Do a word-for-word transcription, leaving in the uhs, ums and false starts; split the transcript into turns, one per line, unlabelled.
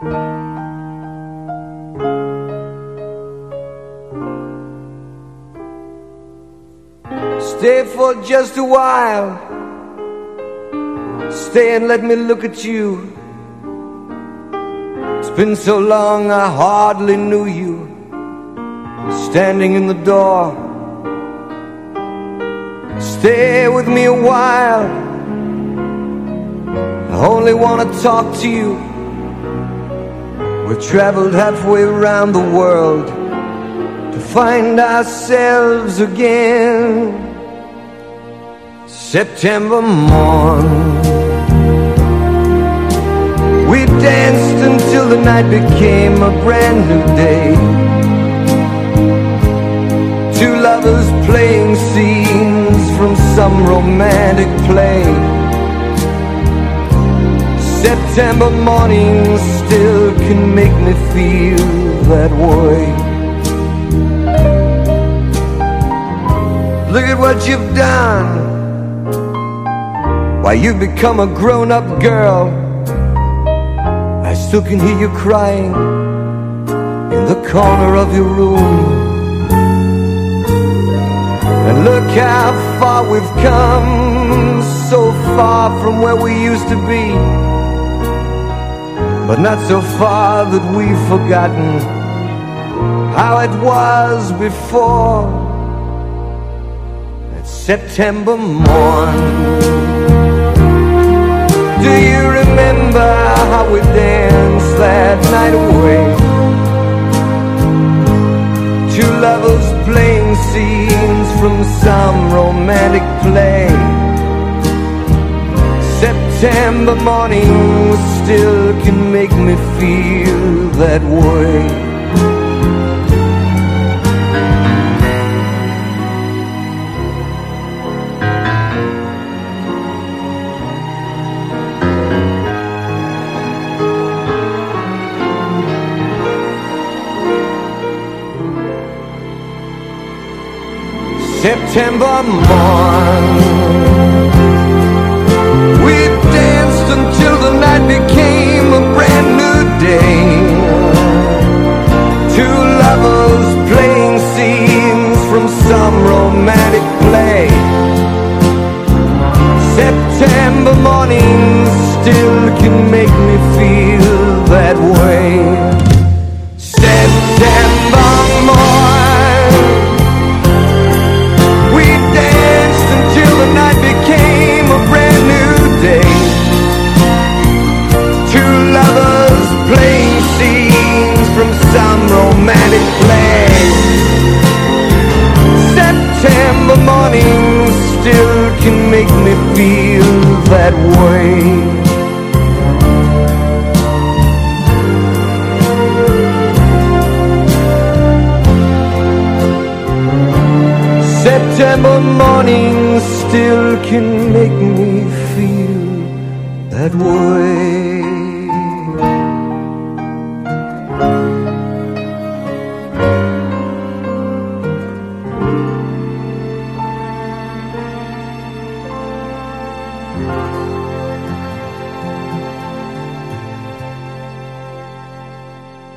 Stay for just a while. Stay and let me look at you. It's been so long I hardly knew you. Standing in the door. Stay with me a while. I only want to talk to you. We've traveled halfway around the world to find ourselves again. September morn, we danced until the night became a brand new day. Two lovers playing scenes from some romantic play. September morning still can make me feel that way. Look at what you've done. Why, you've become a grown-up girl. I still can hear you crying in the corner of your room. And look how far we've come, so far from where we used to be, but not so far that we've forgotten how it was before. That September morn. Do you remember how we danced that night away? Two lovers playing scenes from some romantic play. September morning still can make me feel that way. September morn, we danced until the night became a brand new day. Two lovers playing scenes from some romantic play. September morning still can make me feel that way. September morn, the night became a brand new day. Two lovers playing scenes from some romantic play. September morning still can make me feel that way. September morning still can make me feel that way.